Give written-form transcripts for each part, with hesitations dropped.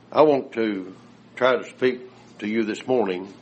I want to try to speak to you this morning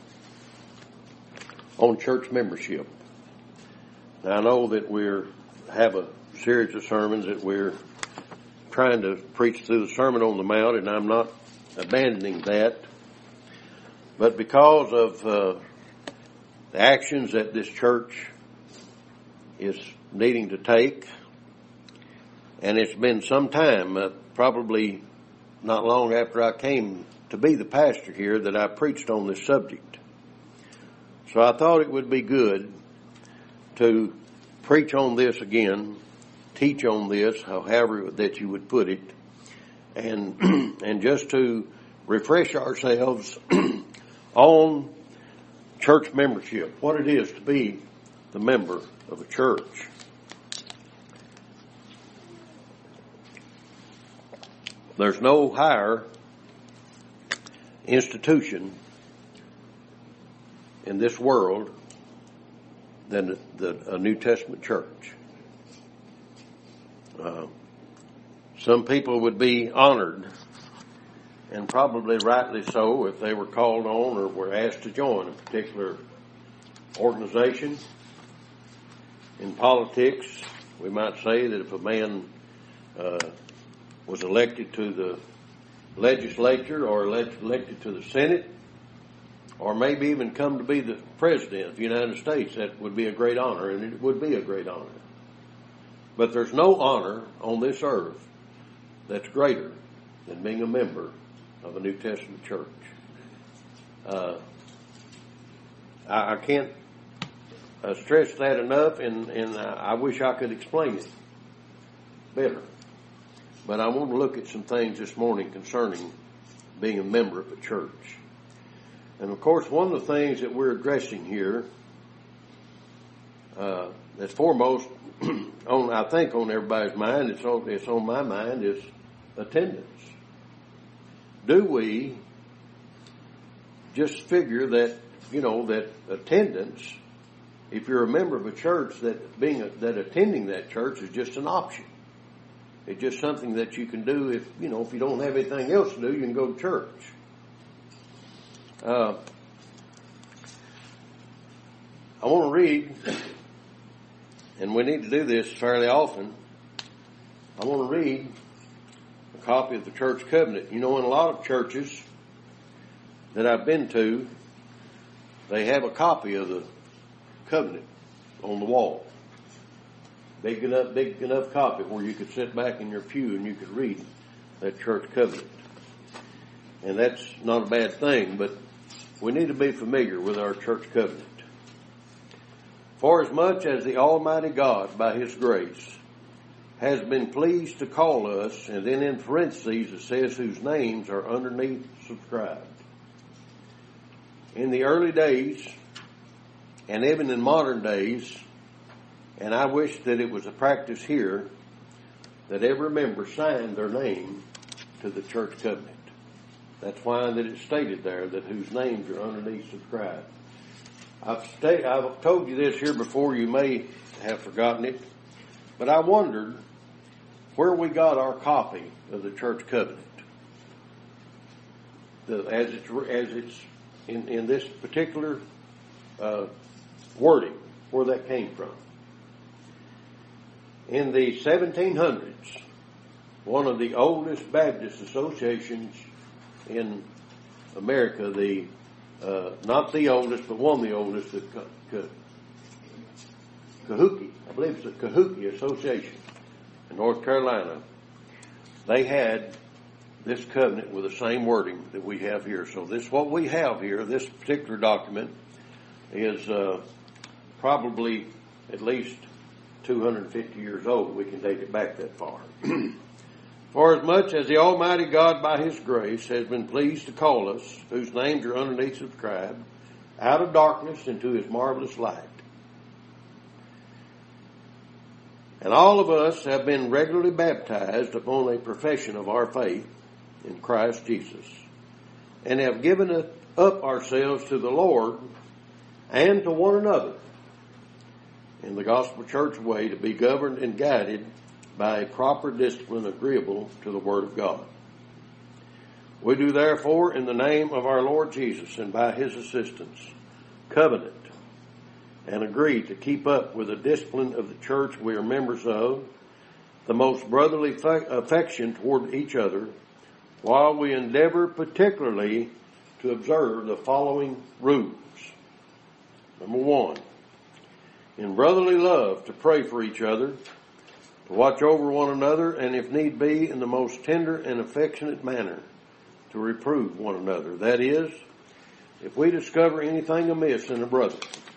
on church membership. Now, I know that we have a series of sermons that we're trying to preach through the Sermon on the Mount, and I'm not abandoning that. But because of the actions that this church is needing to take, and it's been some time, probably not long after I came to be the pastor here, that I preached on this subject. So I thought it would be good to preach on this again, teach on this, however that you would put it, and just to refresh ourselves on church membership, what it is to be the member of a church. There's no higher institution in this world than a New Testament church. Some people would be honored, and probably rightly so, if they were called on or were asked to join a particular organization. In politics, we might say that if a man was elected to the legislature or elected to the Senate, or maybe even come to be the president of the United States, that would be a great honor, and it would be a great honor. But there's no honor on this earth that's greater than being a member of a New Testament church. I can't stress that enough, and I wish I could explain it better. But I want to look at some things this morning concerning being a member of a church. And of course, one of the things that we're addressing here, that's foremost on, I think, on everybody's mind, it's on my mind, is attendance. Do we just figure that, that attendance, if you're a member of a church, that attending that church is just an option? It's just something that you can do if you don't have anything else to do, you can go to church. I want to read, and we need to do this fairly often. I want to read a copy of the church covenant. In a lot of churches that I've been to, they have a copy of the covenant on the wall. Big enough copy where you could sit back in your pew and you could read that church covenant. And that's not a bad thing, but we need to be familiar with our church covenant. For as much as the Almighty God, by His grace, has been pleased to call us, and then in parentheses it says whose names are underneath subscribed. In the early days, and even in modern days, and I wish that it was a practice here, that every member signed their name to the church covenant. That's why that it's stated there that whose names are underneath subscribed. I've told you this here before, you may have forgotten it, but I wondered where we got our copy of the church covenant. As it's in this particular wording, where that came from. In the 1700s, one of the oldest Baptist associations in America, not the oldest, but one of the oldest, the Cahokia, I believe it's the Cahokia Association in North Carolina, they had this covenant with the same wording that we have here. So what we have here, this particular document, is probably at least 250 years old. We can take it back that far. For as much as the Almighty God by His grace has been pleased to call us, whose names are underneath subscribed, out of darkness into His marvelous light. And all of us have been regularly baptized upon a profession of our faith in Christ Jesus, and have given up ourselves to the Lord and to one another in the gospel church way, to be governed and guided by a proper discipline agreeable to the Word of God. We do therefore, in the name of our Lord Jesus and by his assistance, covenant and agree to keep up with the discipline of the church we are members of, the most brotherly affection toward each other, while we endeavor particularly to observe the following rules. Number 1, in brotherly love to pray for each other, to watch over one another, and if need be, in the most tender and affectionate manner, to reprove one another. That is, if we discover anything amiss in a brother,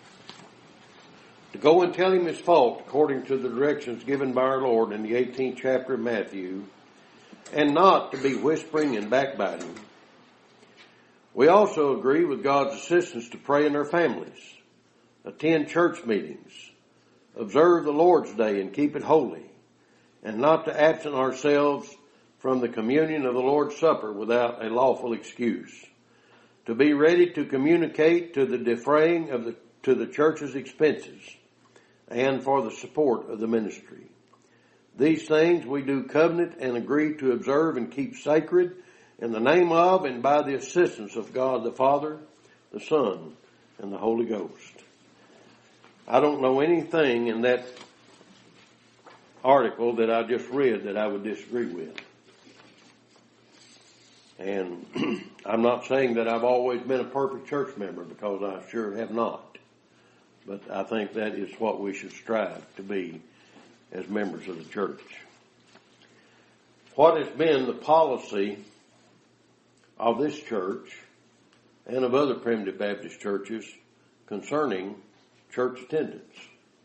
to go and tell him his fault according to the directions given by our Lord in the 18th chapter of Matthew, and not to be whispering and backbiting. We also agree with God's assistance to pray in our families, attend church meetings, observe the Lord's Day and keep it holy, and not to absent ourselves from the communion of the Lord's Supper without a lawful excuse, to be ready to communicate to the defraying to the church's expenses, and for the support of the ministry. These things we do covenant and agree to observe and keep sacred in the name of and by the assistance of God the Father, the Son, and the Holy Ghost. I don't know anything in that article that I just read that I would disagree with. And I'm not saying that I've always been a perfect church member, because I sure have not. But I think that is what we should strive to be as members of the church. What has been the policy of this church and of other Primitive Baptist churches concerning church attendance?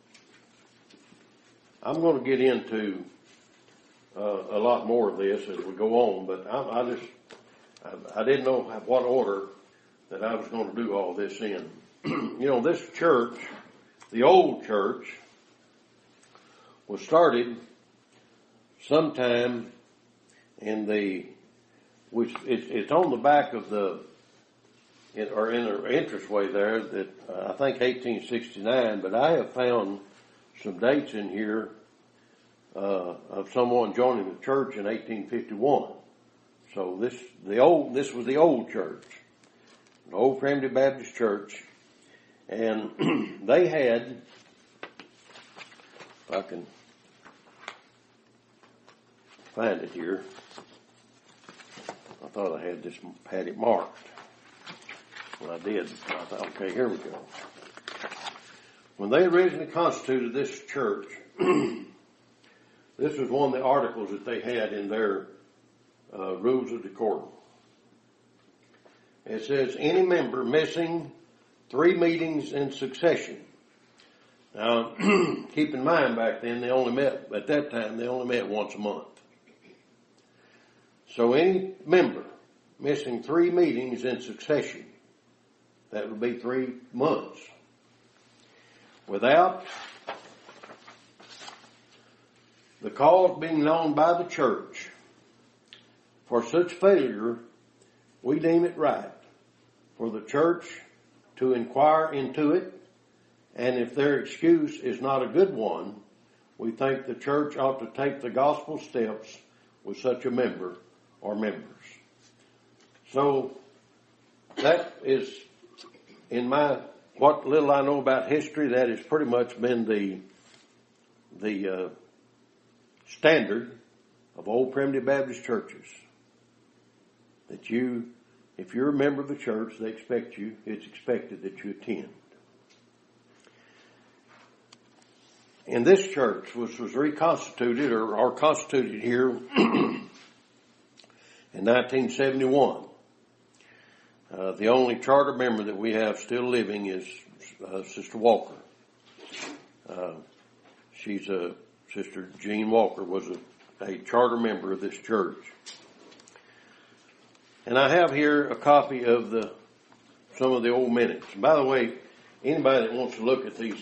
I'm going to get into a lot more of this as we go on, but I didn't know what order that I was going to do all this in. This church, the old church, was started sometime it's on the back of in the entranceway there, that I think 1869, but I have found some dates in here of someone joining the church in 1851. So this was the old church, the old Primitive Baptist church, and they had, if I can find it here, I thought I had it marked. Well, I did. I thought, okay, here we go. When they originally constituted this church, this was one of the articles that they had in their rules of decorum. It says, any member missing 3 meetings in succession. Now, keep in mind back then they only met once a month. So any member missing 3 meetings in succession, that would be 3 months, without the cause being known by the church, for such failure, we deem it right for the church to inquire into it, and if their excuse is not a good one, we think the church ought to take the gospel steps with such a member or members. So that is, in what little I know about history, that has pretty much been the standard of old Primitive Baptist churches. That if you're a member of the church, it's expected that you attend. And this church, which was reconstituted or constituted here in 1971, the only charter member that we have still living is Sister Walker. Sister Jean Walker was a charter member of this church. And I have here a copy of some of the old minutes. And by the way, anybody that wants to look at these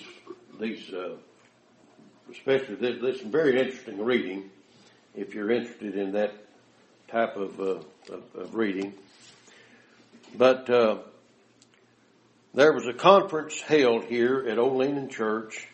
especially this is very interesting reading, if you're interested in that type of reading. But there was a conference held here at Old Leaning Church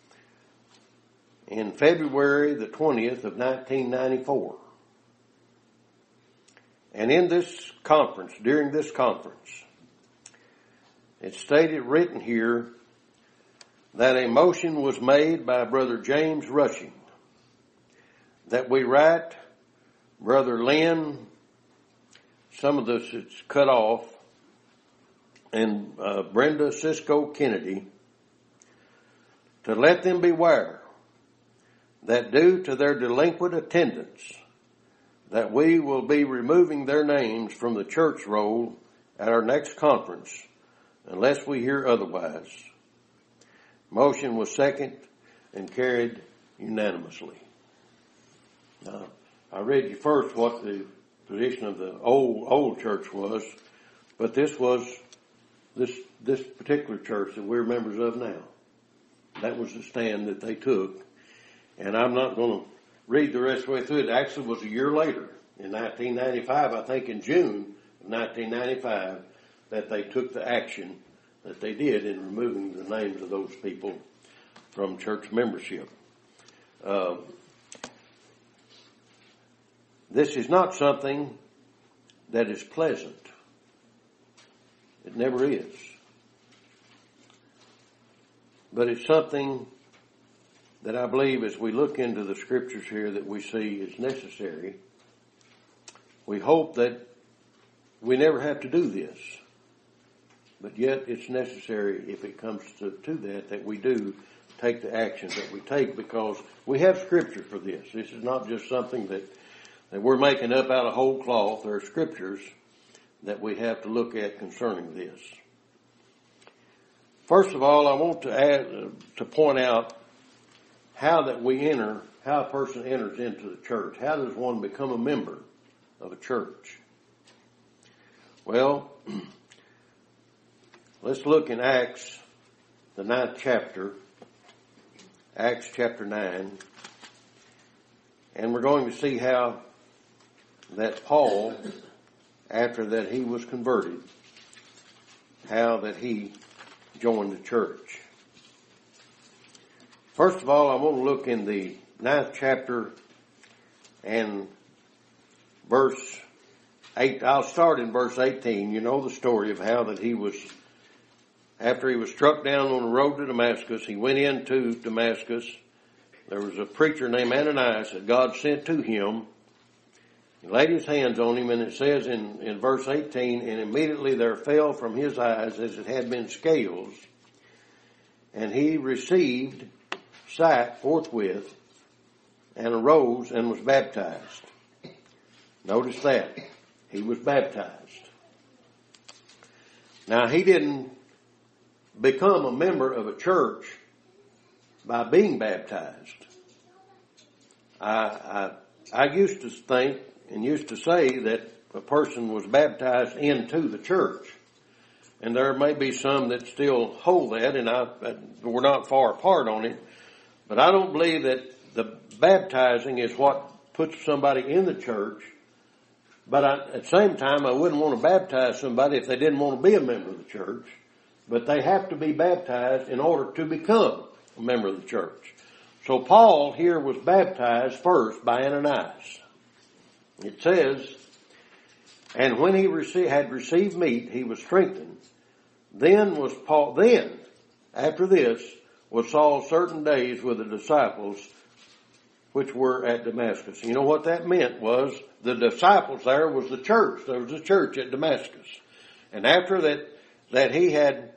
in February the 20th of 1994. And in this conference, during this conference, it's stated, written here, that a motion was made by Brother James Rushing that we write Brother Lynn, some of this is cut off, and Brenda Cisco Kennedy, to let them beware that due to their delinquent attendance, that we will be removing their names from the church roll at our next conference unless we hear otherwise. Motion was second and carried unanimously. Now, I read you first what the position of the old church was, but this was this particular church that we're members of now. That was the stand that they took. And I'm not going to read the rest of the way through it. It actually was a year later, in 1995, I think in June of 1995, that they took the action that they did in removing the names of those people from church membership. This is not something that is pleasant. It never is. But it's something that I believe, as we look into the scriptures here, that we see is necessary. We hope that we never have to do this, but yet it's necessary, if it comes to that we do take the actions that we take, because we have scripture for this. This is not just something that we're making up out of whole cloth. There are scriptures that we have to look at concerning this. First of all, I want to point out how a person enters into the church. How does one become a member of a church? Well, let's look in Acts, the 9th chapter, Acts chapter 9, and we're going to see how that Paul, after that he was converted, how that he joined the church. First of all, I want to look in the 9th chapter and verse 8. I'll start in verse 18. You know the story of how that he was, after he was struck down on the road to Damascus, he went into Damascus. There was a preacher named Ananias that God sent to him. He laid his hands on him, and it says in verse 18, and immediately there fell from his eyes as it had been scales, and he received sight forthwith, and arose and was baptized. Notice that. He was baptized. Now, he didn't become a member of a church by being baptized. I used to think and used to say that a person was baptized into the church. And there may be some that still hold that, and we're not far apart on it. But I don't believe that the baptizing is what puts somebody in the church. But at the same time, I wouldn't want to baptize somebody if they didn't want to be a member of the church. But they have to be baptized in order to become a member of the church. So Paul here was baptized first by Ananias. It says, and when he had received meat, he was strengthened. Then, after this, was Saul certain days with the disciples which were at Damascus. You know what that meant was the disciples there was the church. There was a church at Damascus. And after that he had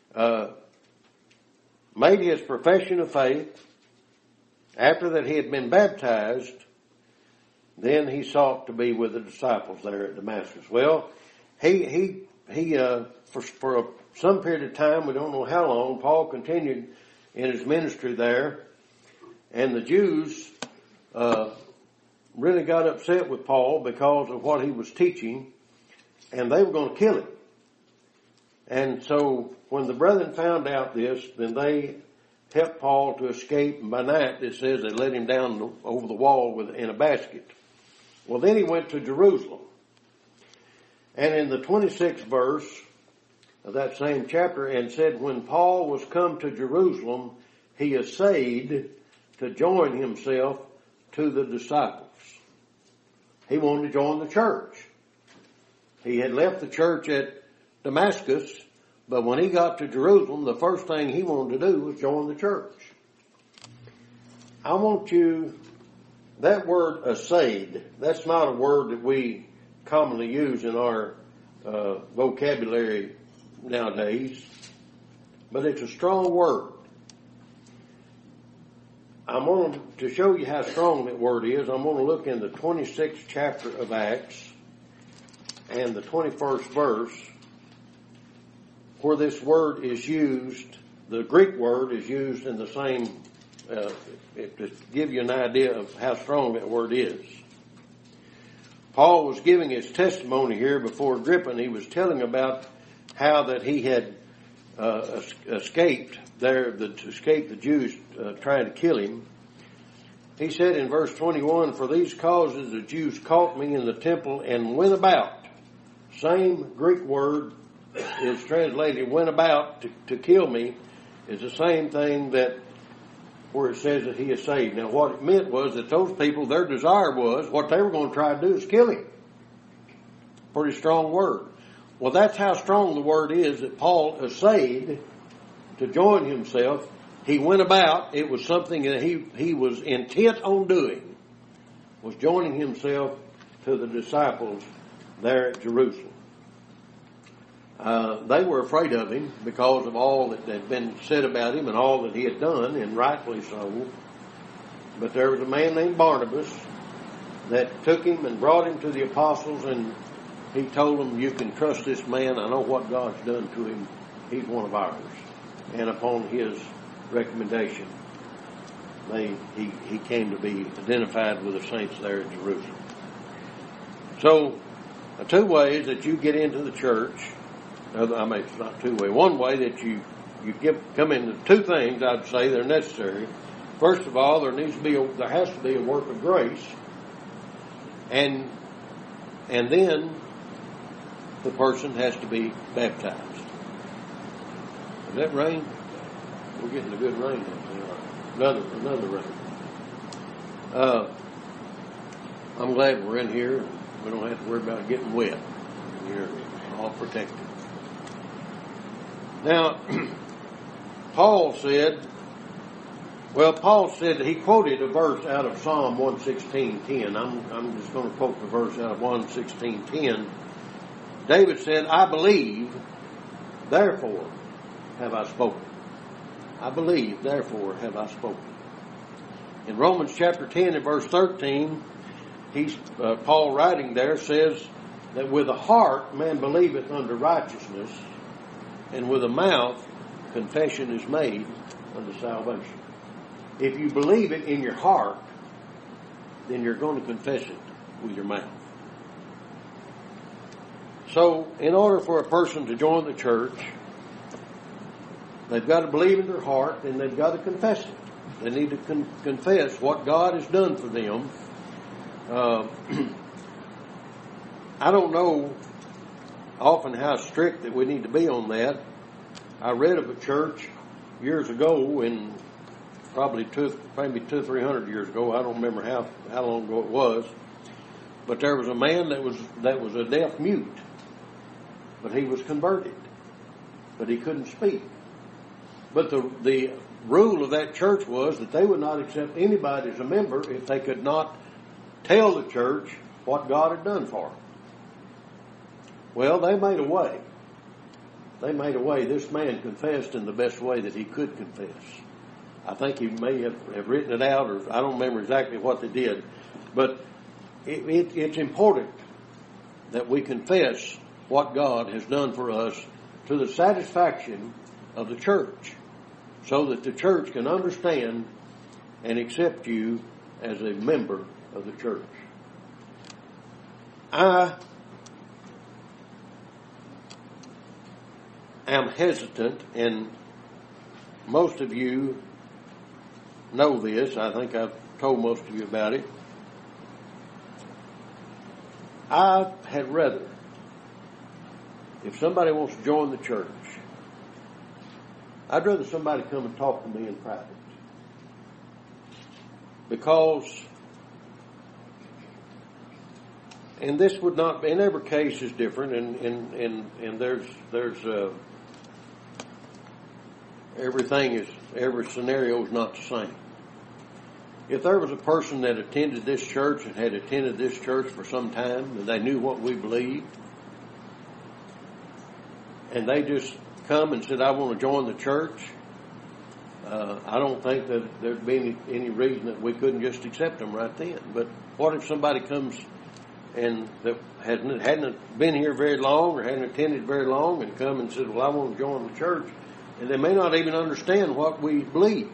made his profession of faith, after that he had been baptized, then he sought to be with the disciples there at Damascus. Well, he for some period of time, we don't know how long, Paul continued in his ministry there, and the Jews really got upset with Paul because of what he was teaching, and they were going to kill him. And so when the brethren found out this, then they helped Paul to escape, and by night it says they let him down over the wall in a basket. Well, then he went to Jerusalem. And in the 26th verse of that same chapter, and said, when Paul was come to Jerusalem, he essayed to join himself to the disciples. He wanted to join the church. He had left the church at Damascus, but when he got to Jerusalem, the first thing he wanted to do was join the church. I want you, that word "assaid," that's not a word that we commonly use in our vocabulary nowadays, but it's a strong word. I'm going to show you how strong that word is. I'm going to look in the 26th chapter of Acts and the 21st verse, where this word is used. The Greek word is used in the same, to give you an idea of how strong that word is. Paul was giving his testimony here before Agrippa, and he was telling about how that he had escaped the Jews trying to kill him. He said in verse 21, "For these causes the Jews caught me in the temple and went about." Same Greek word is translated "went about" to kill me, is the same thing that where it says that he is saved. Now what it meant was that those people, their desire was, what they were going to try to do is kill him. Pretty strong word. Well, that's how strong the word is that Paul essayed to join himself. He went about. It was something that he was intent on doing, was joining himself to the disciples there at Jerusalem. They were afraid of him because of all that had been said about him and all that he had done, and rightfully so. But there was a man named Barnabas that took him and brought him to the apostles, and he told them, "You can trust this man. I know what God's done to him. He's one of ours." And upon his recommendation, he came to be identified with the saints there in Jerusalem. So, two ways that you get into the church. I mean, it's not two ways. One way that you come into two things, I'd say, that are necessary. First of all, there has to be a work of grace, and then the person has to be baptized. Is that rain? We're getting a good rain. Another rain. I'm glad we're in here. We don't have to worry about getting wet. We're all protected. Now, Paul said he quoted a verse out of Psalm 116:10. I'm just going to quote the verse out of 116:10. David said, "I believe, therefore have I spoken." I believe, therefore have I spoken. In Romans chapter 10 and verse 13, Paul writing there says that with the heart man believeth unto righteousness, and with the mouth confession is made unto salvation. If you believe it in your heart, then you're going to confess it with your mouth. So, in order for a person to join the church, they've got to believe in their heart, and they've got to confess it. They need to confess what God has done for them. I don't know often how strict that we need to be on that. I read of a church years ago, in probably maybe 200-300 years ago. I don't remember how long ago it was, but there was a man that was a deaf mute, but he was converted, but he couldn't speak. But the rule of that church was that they would not accept anybody as a member if they could not tell the church what God had done for them. Well, they made a way. This man confessed in the best way that he could confess. I think he may have written it out, or I don't remember exactly what they did. But it's important that we confess what God has done for us to the satisfaction of the church, so that the church can understand and accept you as a member of the church. I am hesitant, and most of you know this. I think I've told most of you about it. I had rather, if somebody wants to join the church, I'd rather somebody come and talk to me in private. Because and this would not, in every case is different, and there's every scenario is not the same. If there was a person that attended this church and had attended this church for some time, and they knew what we believed, and they just come and said, I want to join the church, I don't think that there'd be any reason that we couldn't just accept them right then. But what if somebody comes and that hadn't been here very long or hadn't attended very long and come and said, well, I want to join the church, and they may not even understand what we believe.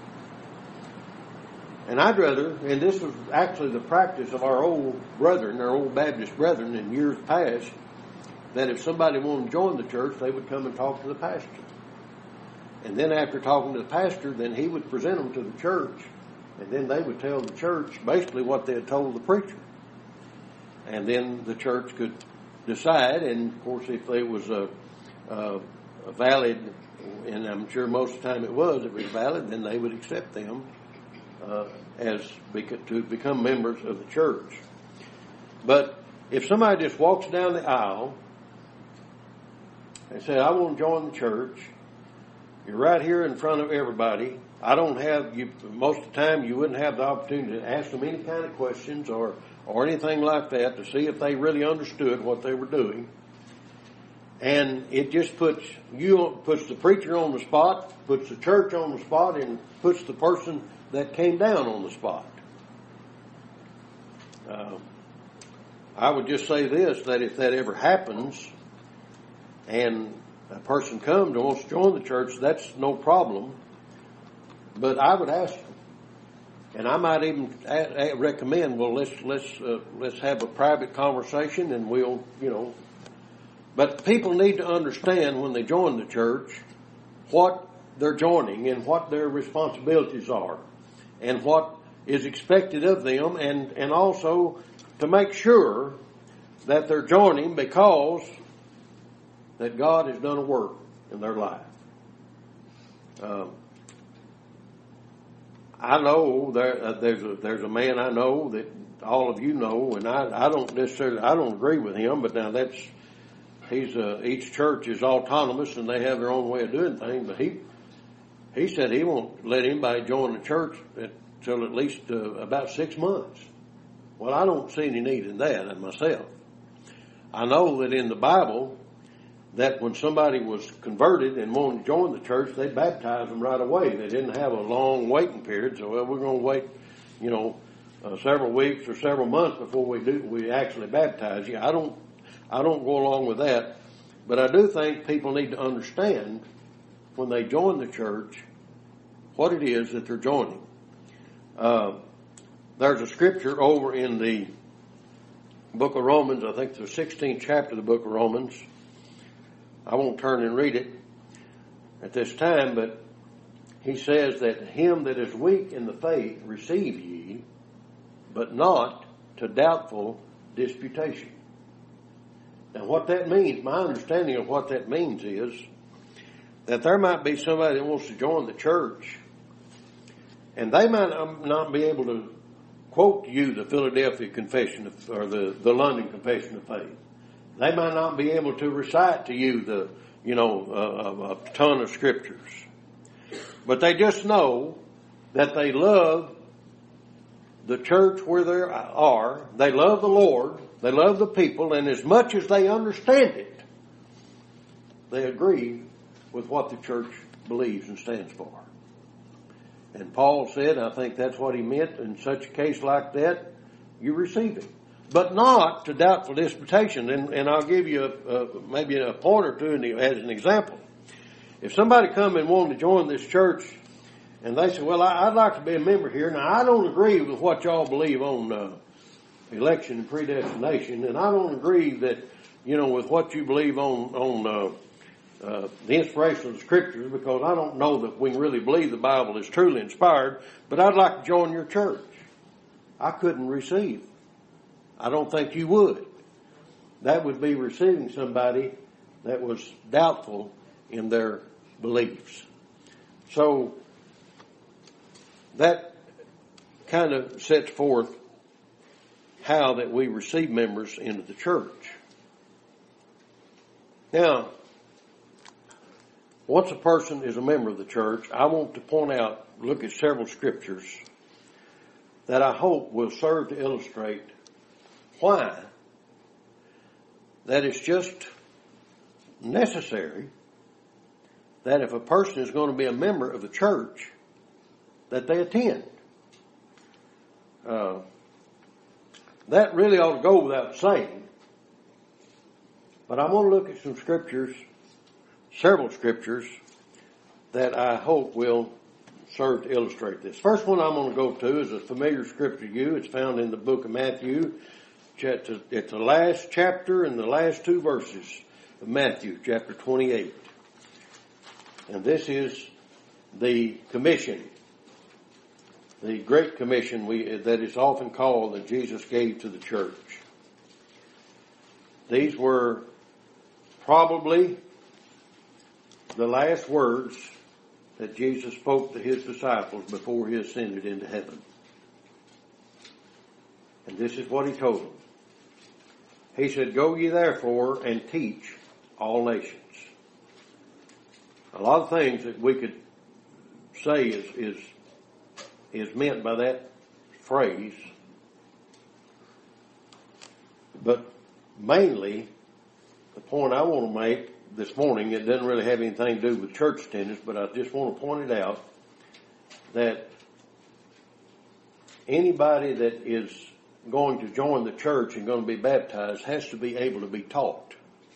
And I'd rather, and this was actually the practice of our old brethren, our old Baptist brethren in years past, that if somebody wanted to join the church, they would come and talk to the pastor. And then after talking to the pastor, then he would present them to the church, and then they would tell the church basically what they had told the preacher. And then the church could decide, and of course if it was a valid, and I'm sure most of the time it was valid, then they would accept them to become members of the church. But if somebody just walks down the aisle and says, I want to join the church, you're right here in front of everybody. I don't have you. Most of the time, you wouldn't have the opportunity to ask them any kind of questions or anything like that to see if they really understood what they were doing. And it just puts the preacher on the spot, puts the church on the spot, and puts the person that came down on the spot. I would just say this, that if that ever happens and a person comes and wants to join the church, that's no problem. But I would ask them, and I might even recommend, well, let's have a private conversation, and we'll, But people need to understand when they join the church what they're joining and what their responsibilities are and what is expected of them, and also to make sure that they're joining because that God has done a work in their life. I know there's a man I know that all of you know, and I don't agree with him, but now each church is autonomous and they have their own way of doing things. But he said he won't let anybody join the church until at least about 6 months. Well, I don't see any need in that myself. I know that in the Bible, that when somebody was converted and wanted to join the church, they baptized them right away. They didn't have a long waiting period. So, well, we're going to wait, several weeks or several months before we actually baptize you. I don't go along with that. But I do think people need to understand when they join the church what it is that they're joining. There's a scripture over in the book of Romans, I think the 16th chapter of the book of Romans. I won't turn and read it at this time, but he says that him that is weak in the faith receive ye, but not to doubtful disputation. Now what that means, my understanding of what that means is that there might be somebody that wants to join the church, and they might not be able to quote to you the Philadelphia Confession or the London Confession of Faith. They might not be able to recite to you a ton of scriptures. But they just know that they love the church where they are. They love the Lord. They love the people. And as much as they understand it, they agree with what the church believes and stands for. And Paul said, I think that's what he meant, in such a case like that, you receive it. But not to doubtful disputation. And I'll give you maybe a point or two as an example. If somebody come and wanted to join this church and they say, well, I'd like to be a member here. Now, I don't agree with what y'all believe on election and predestination. And I don't agree that, with what you believe on the inspiration of the scriptures, because I don't know that we really believe the Bible is truly inspired. But I'd like to join your church. I couldn't receive. I don't think you would. That would be receiving somebody that was doubtful in their beliefs. So that kind of sets forth how that we receive members into the church. Now, once a person is a member of the church, I want to point out, look at several scriptures that I hope will serve to illustrate why that it's just necessary that if a person is going to be a member of the church, that they attend. That really ought to go without saying. But I'm going to look at some scriptures, several scriptures, that I hope will serve to illustrate this. First one I'm going to go to is a familiar scripture to you. It's found in the book of Matthew. It's the last chapter and the last two verses of Matthew, chapter 28. And this is the commission, the Great Commission that is often called that Jesus gave to the church. These were probably the last words that Jesus spoke to his disciples before he ascended into heaven. And this is what he told them. He said, "Go ye therefore and teach all nations." A lot of things that we could say is meant by that phrase, but mainly the point I want to make this morning, it doesn't really have anything to do with church attendance, but I just want to point it out that anybody that is going to join the church and going to be baptized has to be able to be taught.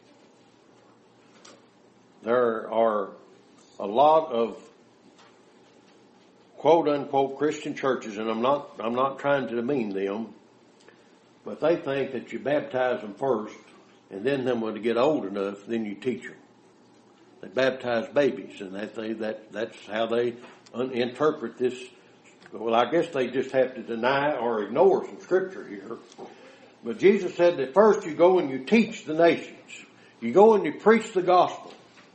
There are a lot of quote unquote Christian churches, and I'm not trying to demean them, but they think that you baptize them first, and then when they get old enough, then you teach them. They baptize babies, and that's how they interpret this. Well, I guess they just have to deny or ignore some scripture here. But Jesus said that first you go and you teach the nations. You go and you preach the gospel.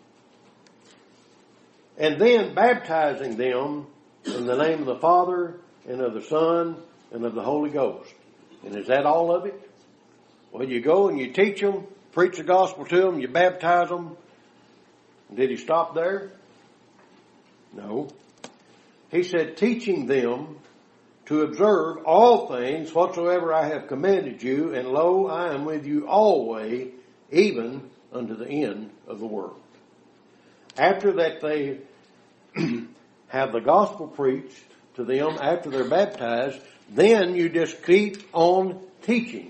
And then baptizing them in the name of the Father and of the Son and of the Holy Ghost. And is that all of it? Well, you go and you teach them, preach the gospel to them, you baptize them. Did he stop there? No. He said, teaching them to observe all things whatsoever I have commanded you, and lo, I am with you always, even unto the end of the world. After that they have the gospel preached to them, after they're baptized, then you just keep on teaching.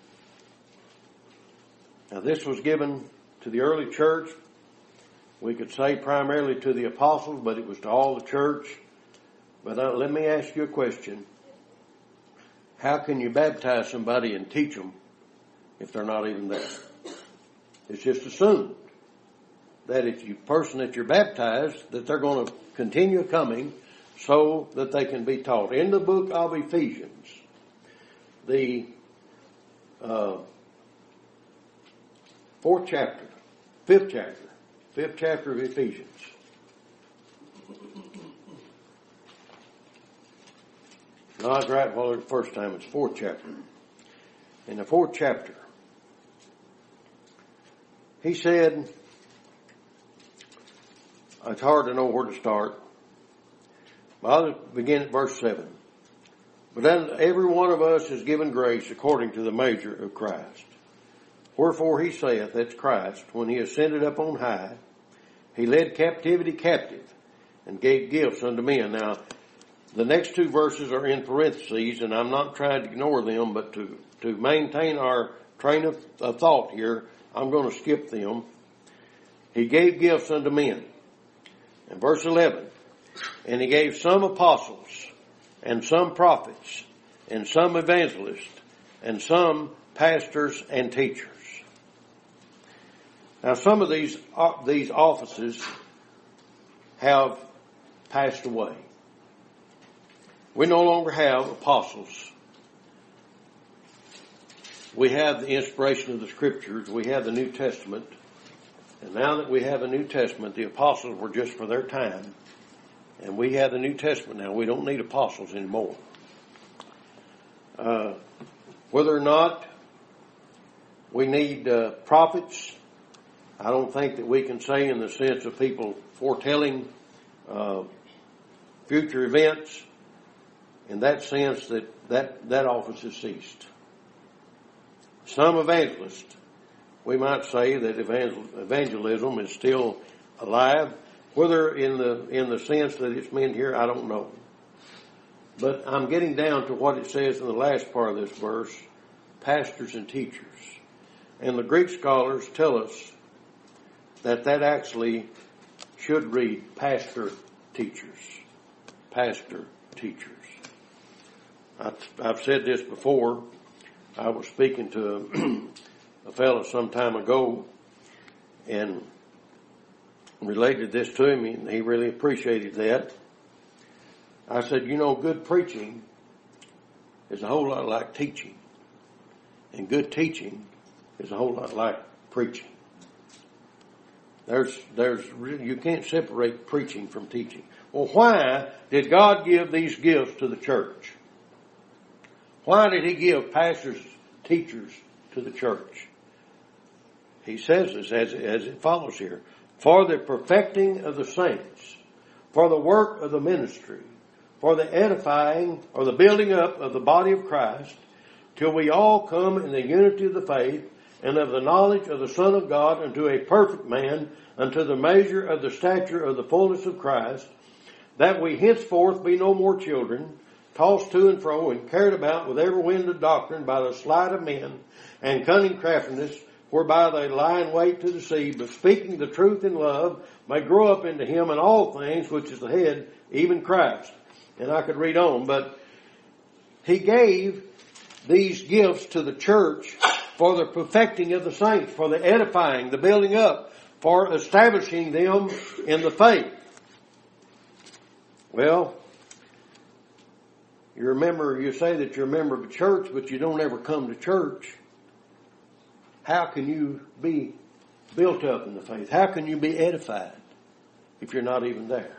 Now this was given to the early church. We could say primarily to the apostles, but it was to all the church. But let me ask you a question. How can you baptize somebody and teach them if they're not even there? It's just assumed that if you person that you're baptized, that they're going to continue coming so that they can be taught. In the book of Ephesians, the fifth chapter of Ephesians. No, I was right the first time. It's fourth chapter. In the fourth chapter, he said, it's hard to know where to start. I'll begin at verse 7. But then every one of us is given grace according to the measure of Christ. Wherefore he saith, that's Christ, when he ascended up on high, he led captivity captive and gave gifts unto men. Now, the next two verses are in parentheses, and I'm not trying to ignore them, but to maintain our train of thought here, I'm going to skip them. He gave gifts unto men. In verse 11, and he gave some apostles, and some prophets, and some evangelists, and some pastors and teachers. Now some of these offices have passed away. We no longer have apostles. We have the inspiration of the scriptures. We have the New Testament. And now that we have a New Testament, the apostles were just for their time. And we have the New Testament now. We don't need apostles anymore. Whether or not we need prophets, I don't think that we can say in the sense of people foretelling future events. In that sense, that office has ceased. Some evangelists, we might say that evangelism is still alive. Whether in the sense that it's meant here, I don't know. But I'm getting down to what it says in the last part of this verse, pastors and teachers. And the Greek scholars tell us that actually should read pastor teachers. Pastor teachers. I've said this before. I was speaking to a fellow some time ago and related this to him, and he really appreciated that. I said, good preaching is a whole lot like teaching. And good teaching is a whole lot like preaching. You can't separate preaching from teaching. Well, why did God give these gifts to the church? Why did He give pastors, teachers to the church? He says this as it follows here. For the perfecting of the saints, for the work of the ministry, for the edifying or the building up of the body of Christ, till we all come in the unity of the faith and of the knowledge of the Son of God unto a perfect man, unto the measure of the stature of the fullness of Christ, that we henceforth be no more children, tossed to and fro and carried about with every wind of doctrine by the sleight of men and cunning craftiness, whereby they lie in wait to deceive, but speaking the truth in love, may grow up into Him in all things, which is the head, even Christ. And I could read on, but He gave these gifts to the church for the perfecting of the saints, for the edifying, the building up, for establishing them in the faith. Well, you say that you're a member of a church, but you don't ever come to church. How can you be built up in the faith? How can you be edified if you're not even there?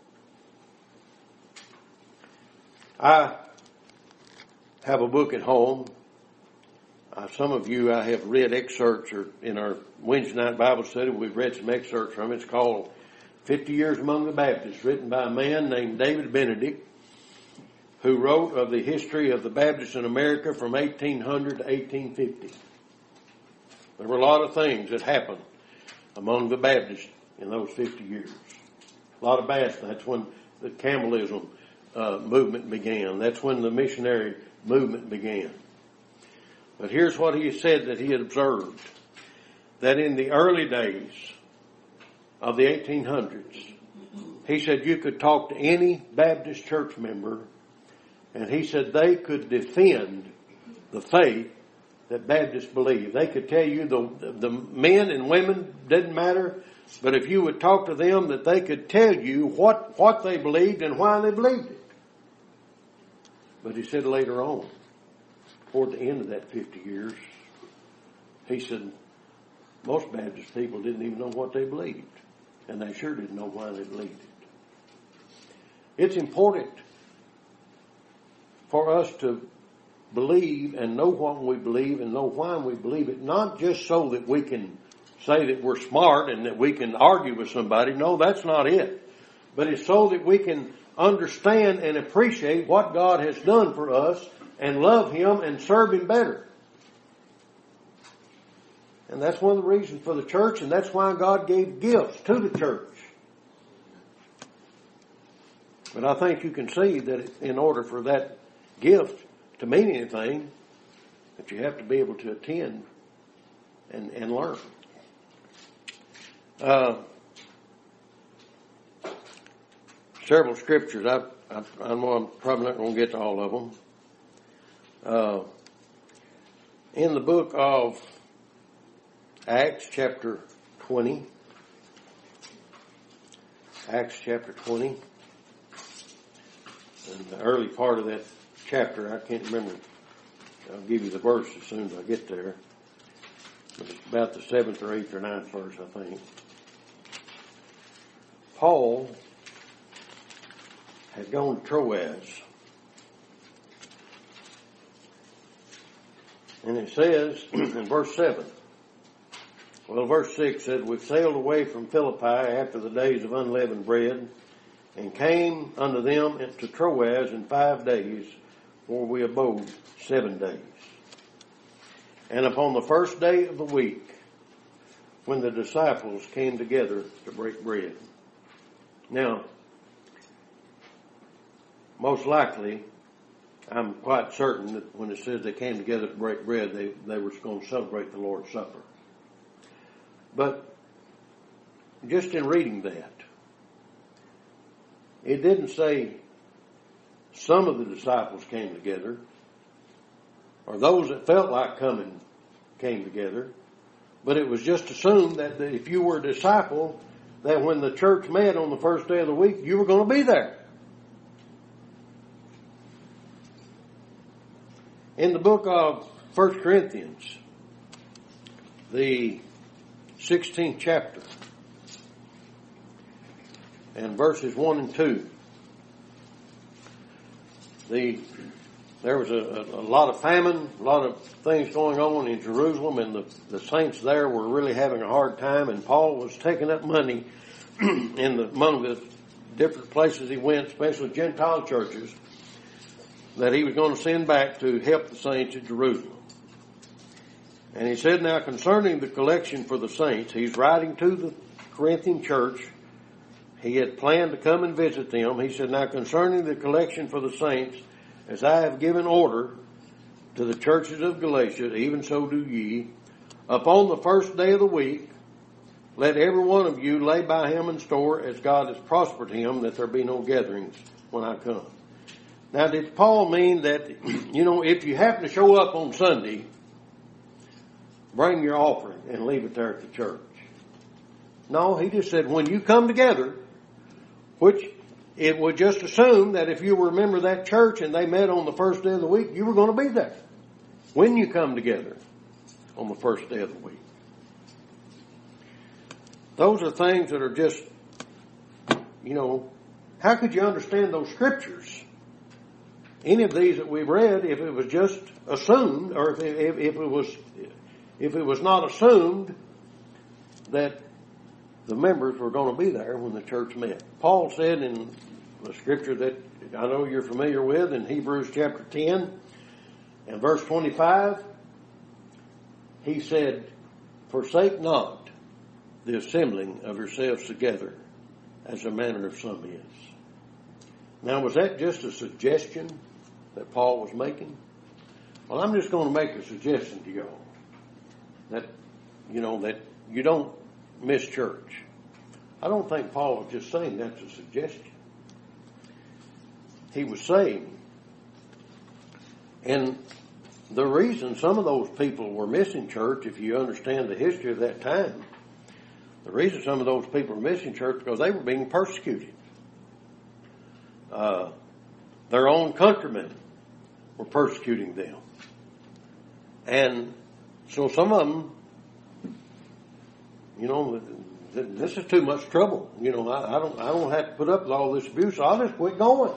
I have a book at home. Some of you, I have read excerpts, or in our Wednesday night Bible study, we've read some excerpts from it. It's called 50 Years Among the Baptists, written by a man named David Benedict, who wrote of the history of the Baptists in America from 1800 to 1850. There were a lot of things that happened among the Baptists in those 50 years. A lot of bad stuff. That's when the Campbellism movement began. That's when the missionary movement began. But here's what he said that he had observed. That in the early days of the 1800s, he said you could talk to any Baptist church member, and he said they could defend the faith that Baptists believe. They could tell you the men and women didn't matter, but if you would talk to them, that they could tell you what they believed and why they believed it. But he said later on, toward the end of that 50 years, he said most Baptist people didn't even know what they believed, and they sure didn't know why they believed it. It's important for us to believe and know what we believe and know why we believe it, not just so that we can say that we're smart and that we can argue with somebody. No, that's not it. But it's so that we can understand and appreciate what God has done for us and love Him and serve Him better. And that's one of the reasons for the church, and that's why God gave gifts to the church. But I think you can see that in order for that gift to mean anything, that you have to be able to attend and learn. Several scriptures. I know I'm probably not going to get to all of them. In the book of Acts chapter 20. Acts chapter 20. And the early part of that chapter, I can't remember. I'll give you the verse as soon as I get there. But it's about the 7th or 8th or 9th verse, I think. Paul had gone to Troas. And it says in verse 7, well, verse 6 said, we sailed away from Philippi after the days of unleavened bread, and came unto them to Troas in 5 days, for we abode 7 days. And upon the first day of the week, when the disciples came together to break bread. Now, most likely, I'm quite certain that when it says they came together to break bread, they were going to celebrate the Lord's Supper. But just in reading that, it didn't say some of the disciples came together, or those that felt like coming came together, but it was just assumed that if you were a disciple, that when the church met on the first day of the week, you were going to be there. In the book of 1 Corinthians, the 16th chapter, and verses 1 and 2, there was a lot of famine, a lot of things going on in Jerusalem, and the saints there were really having a hard time, and Paul was taking up money among the different places he went, especially Gentile churches, that he was going to send back to help the saints at Jerusalem. And he said, now concerning the collection for the saints, he's writing to the Corinthian church. He had planned to come and visit them. He said, now concerning the collection for the saints, as I have given order to the churches of Galatia, even so do ye. Upon the first day of the week, let every one of you lay by him in store as God has prospered him, that there be no gatherings when I come. Now, did Paul mean that, if you happen to show up on Sunday, bring your offering and leave it there at the church? No, he just said when you come together, which it would just assume that if you were a member of that church and they met on the first day of the week, you were going to be there when you come together on the first day of the week. Those are things that are just, how could you understand those scriptures? Any of these that we've read, if it was just assumed, or if it was not assumed that the members were going to be there when the church met. Paul said in the scripture that I know you're familiar with, in Hebrews chapter 10 and verse 25, he said, forsake not the assembling of yourselves together, as the manner of some is. Now, was that just a suggestion that Paul was making? Well, I'm just going to make a suggestion to y'all that you don't miss church. I don't think Paul was just saying that's a suggestion. He was saying, and the reason some of those people were missing church, if you understand the history of that time, the reason some of those people were missing church because they were being persecuted. Their own countrymen were persecuting them. And so some of them, this is too much trouble. I don't have to put up with all this abuse. So I'll just quit going.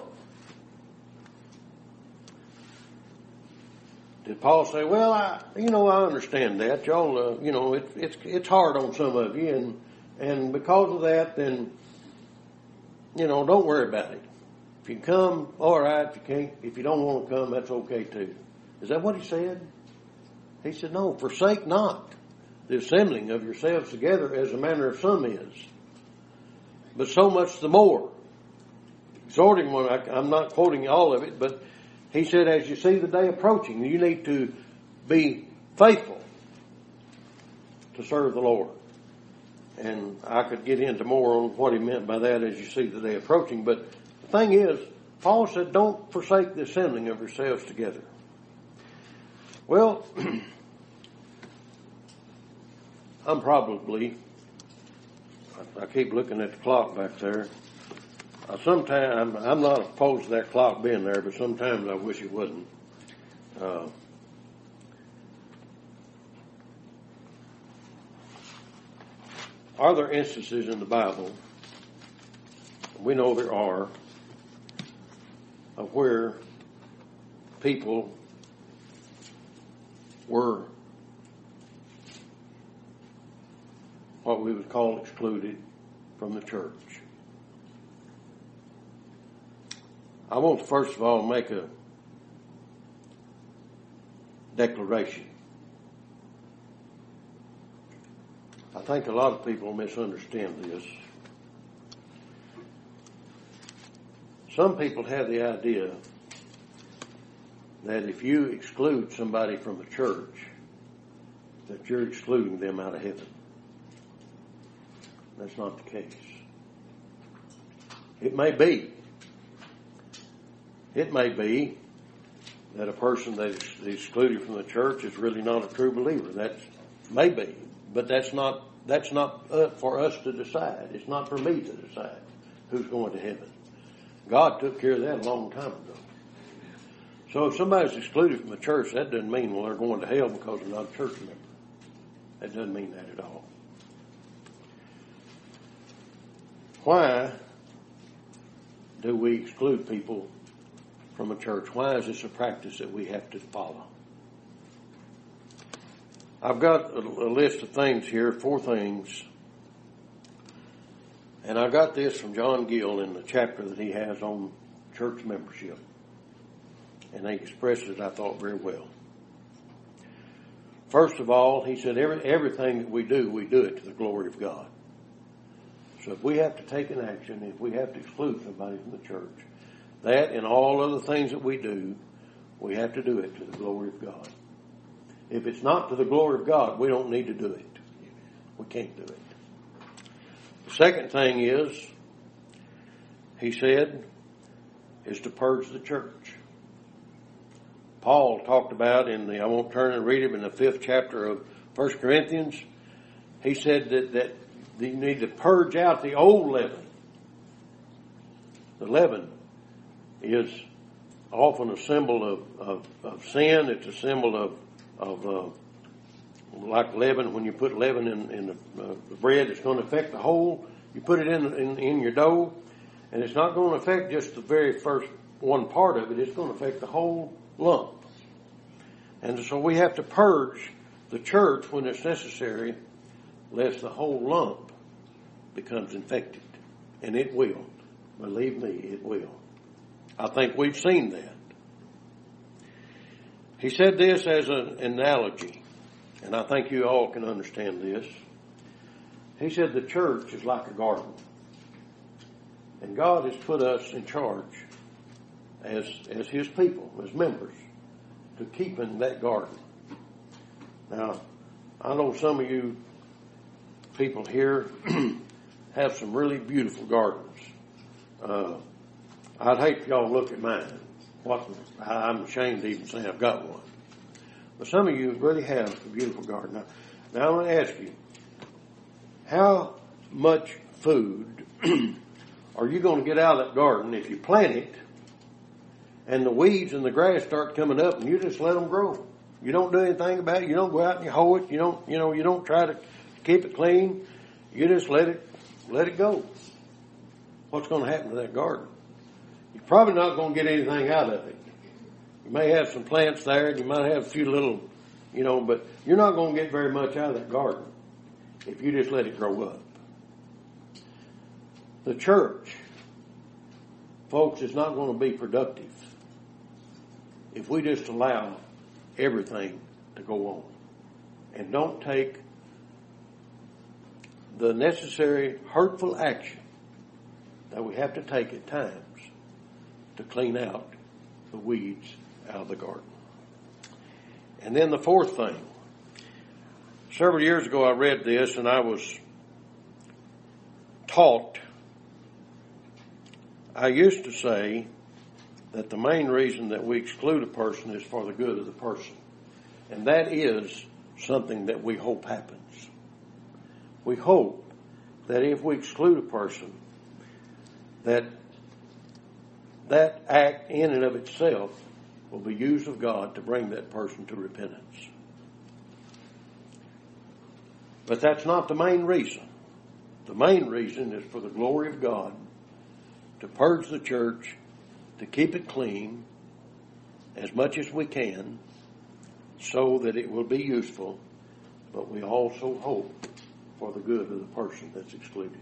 Did Paul say, well, I understand that. Y'all, it's hard on some of you. And because of that, then, don't worry about it. If you come, all right. If you can't, if you don't want to come, that's okay too. Is that what he said? He said, no, forsake not the assembling of yourselves together as the manner of some is, but so much the more. Exhorting one, I'm not quoting all of it, but he said, as you see the day approaching, you need to be faithful to serve the Lord. And I could get into more on what he meant by that as you see the day approaching, but the thing is, Paul said, don't forsake the assembling of yourselves together. Well, I keep looking at the clock back there. Sometimes, I'm not opposed to that clock being there, but sometimes I wish it wasn't. Are there instances in the Bible, we know there are, of where people were what we would call excluded from the church. I want to first of all make a declaration. I think a lot of people misunderstand this. Some people have the idea that if you exclude somebody from the church, that you're excluding them out of heaven. That's not the case. It may be. It may be that a person that is excluded from the church is really not a true believer. That may be. But that's not for us to decide. It's not for me to decide who's going to heaven. God took care of that a long time ago. So if somebody's excluded from the church, that doesn't mean, well, they're going to hell because they're not a church member. That doesn't mean that at all. Why do we exclude people from a church? Why is this a practice that we have to follow? I've got a list of things here, 4 things. And I got this from John Gill in the chapter that he has on church membership. And he expressed it, I thought, very well. First of all, he said everything that we do it to the glory of God. So if we have to take an action, if we have to exclude somebody from the church, that and all other things that we do, we have to do it to the glory of God. If it's not to the glory of God, we don't need to do it. We can't do it. The second thing is, he said, is to purge the church. Paul talked about I won't turn and read him, in the 5th chapter of 1 Corinthians. He said that you need to purge out the old leaven. The leaven is often a symbol of sin. It's a symbol of like leaven. When you put leaven in the bread, it's going to affect the whole. You put it in your dough, and it's not going to affect just the very first one part of it. It's going to affect the whole lump. And so we have to purge the church when it's necessary, lest the whole lump becomes infected. And it will. Believe me, it will. I think we've seen that. He said this as an analogy, and I think you all can understand this. He said the church is like a garden. And God has put us in charge as His people, as members, to keeping that garden. Now, I know some of you people here have some really beautiful gardens. I'd hate for y'all to look at mine. I'm ashamed to even say I've got one. But some of you really have a beautiful garden. Now I'm going to ask you, how much food are you going to get out of that garden if you plant it and the weeds and the grass start coming up and you just let them grow? You don't do anything about it. You don't go out and you hoe it. You don't try to keep it clean. You just let it go. What's going to happen to that garden? You're probably not going to get anything out of it. You may have some plants there, and you might have a few little, but you're not going to get very much out of that garden if you just let it grow up. The church, folks, is not going to be productive if we just allow everything to go on and don't take the necessary hurtful action that we have to take at times to clean out the weeds out of the garden. And then the fourth thing. Several years ago I read this and I was taught. I used to say that the main reason that we exclude a person is for the good of the person. And that is something that we hope happens. We hope that if we exclude a person, that act in and of itself will be used of God to bring that person to repentance. But that's not the main reason. The main reason is for the glory of God, to purge the church, to keep it clean as much as we can, so that it will be useful, but we also hope for the good of the person that's excluded.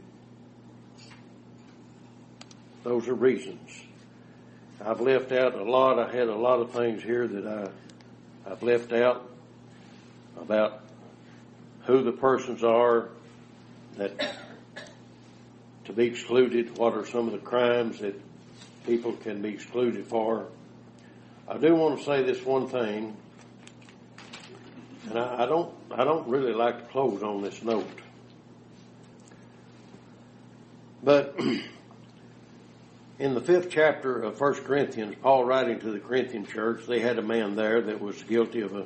Those are reasons. I've left out a lot. I had a lot of things here that I've left out about who the persons are that to be excluded, what are some of the crimes that people can be excluded for. I do want to say this one thing, and I don't really like to close on this note. But in the 5th chapter of 1 Corinthians, Paul writing to the Corinthian church, they had a man there that was guilty of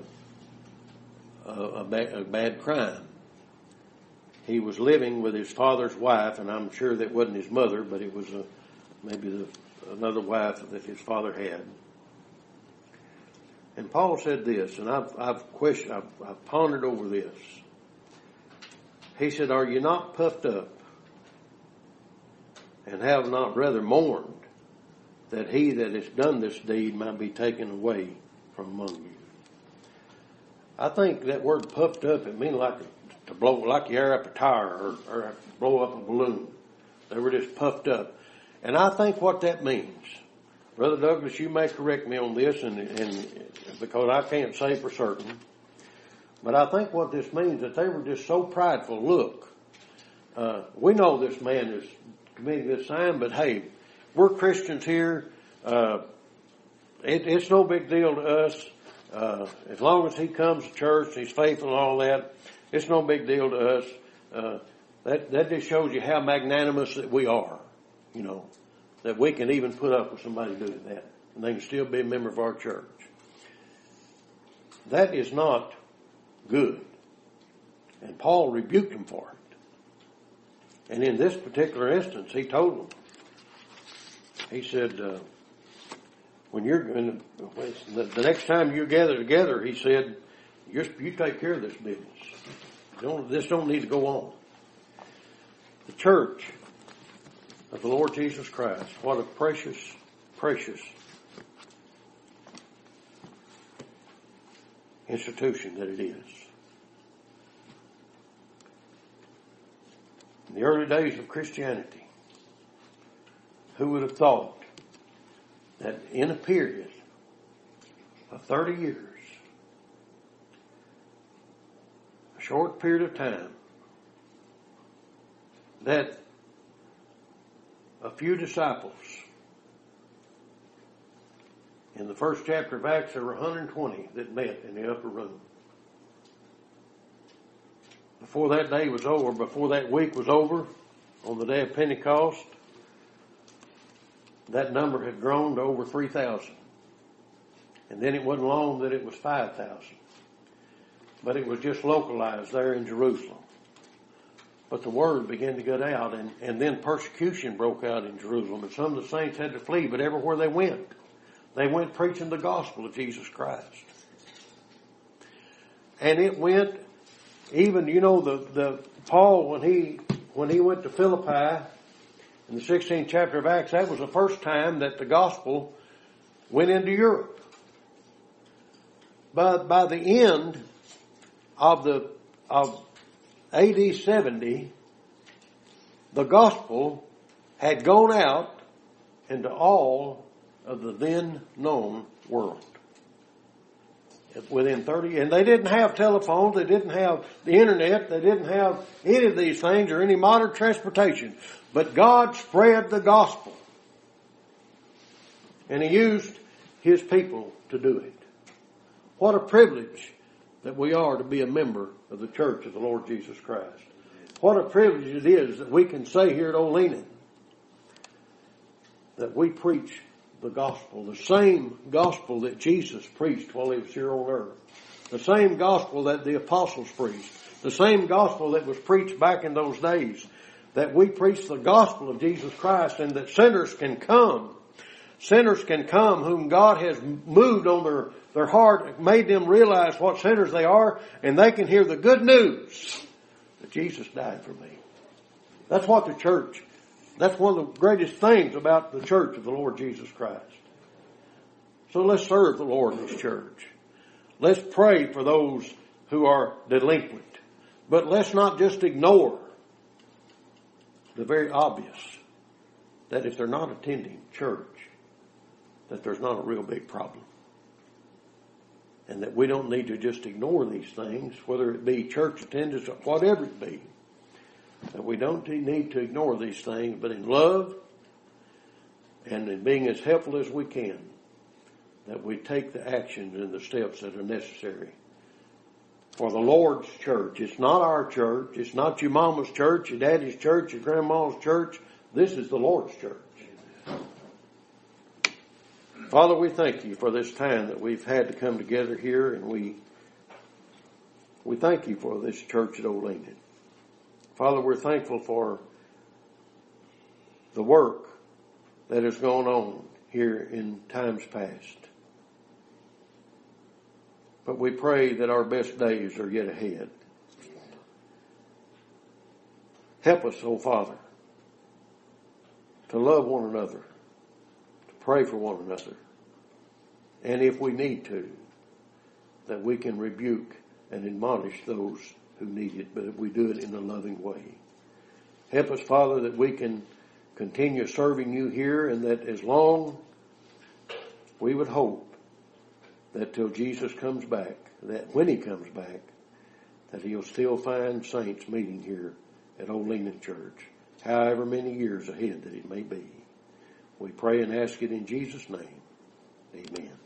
a bad crime. He was living with his father's wife, and I'm sure that wasn't his mother, but it was maybe another wife that his father had. And Paul said this, and I've pondered over this. He said, "Are you not puffed up, and have not rather mourned that he that has done this deed might be taken away from among you?" I think that word puffed up, it means like to blow, like you air up a tire or blow up a balloon. They were just puffed up. And I think what that means, Brother Douglas, you may correct me on this, and because I can't say for certain, but I think what this means that they were just so prideful. Look, we know this man is committing this sin, but hey, we're Christians here. It's no big deal to us. As long as he comes to church, he's faithful and all that, it's no big deal to us. That just shows you how magnanimous that we are, that we can even put up with somebody doing that, and they can still be a member of our church. That is not good. And Paul rebuked them for it. And in this particular instance, he told them, he said, when you're the next time you gather together, he said, you take care of this business. This don't need to go on. The church of the Lord Jesus Christ, what a precious, precious institution that it is. In the early days of Christianity, who would have thought that in a period of 30 years, a short period of time, that a few disciples, in the 1st chapter of Acts, there were 120 that met in the upper room. Before that day was over, before that week was over, on the day of Pentecost, that number had grown to over 3,000. And then it wasn't long that it was 5,000. But it was just localized there in Jerusalem. But the word began to get out, and then persecution broke out in Jerusalem, and some of the saints had to flee, but everywhere they went preaching the gospel of Jesus Christ. And it went, even, the Paul, when he went to Philippi, in the 16th chapter of Acts, that was the first time that the gospel went into Europe. But by the end of AD 70, the gospel had gone out into all of the then known world. Within 30, and they didn't have telephones, they didn't have the internet, they didn't have any of these things or any modern transportation. But God spread the gospel. And He used His people to do it. What a privilege that we are to be a member of the church of the Lord Jesus Christ. What a privilege it is that we can say here at Olean that we preach the gospel, the same gospel that Jesus preached while He was here on earth. The same gospel that the apostles preached. The same gospel that was preached back in those days. That we preach the gospel of Jesus Christ, and that sinners can come. Sinners can come whom God has moved on their heart, made them realize what sinners they are, and they can hear the good news that Jesus died for me. That's what the church, that's one of the greatest things about the church of the Lord Jesus Christ. So let's serve the Lord in His church. Let's pray for those who are delinquent. But let's not just ignore the very obvious that if they're not attending church, that there's not a real big problem. And that we don't need to just ignore these things, whether it be church attendance or whatever it be. That we don't need to ignore these things, but in love and in being as helpful as we can, that we take the actions and the steps that are necessary for the Lord's church. It's not our church. It's not your mama's church, your daddy's church, your grandma's church. This is the Lord's church. Father, we thank you for this time that we've had to come together here, and we thank you for this church at Old Lincoln. Father, we're thankful for the work that has gone on here in times past. But we pray that our best days are yet ahead. Help us, oh Father, to love one another, to pray for one another, and if we need to, that we can rebuke and admonish those who need it, but if we do it in a loving way. Help us, Father, that we can continue serving you here, and that as long we would hope that till Jesus comes back, that when he comes back, that he'll still find saints meeting here at Old Lincoln Church, however many years ahead that it may be. We pray and ask it in Jesus' name. Amen.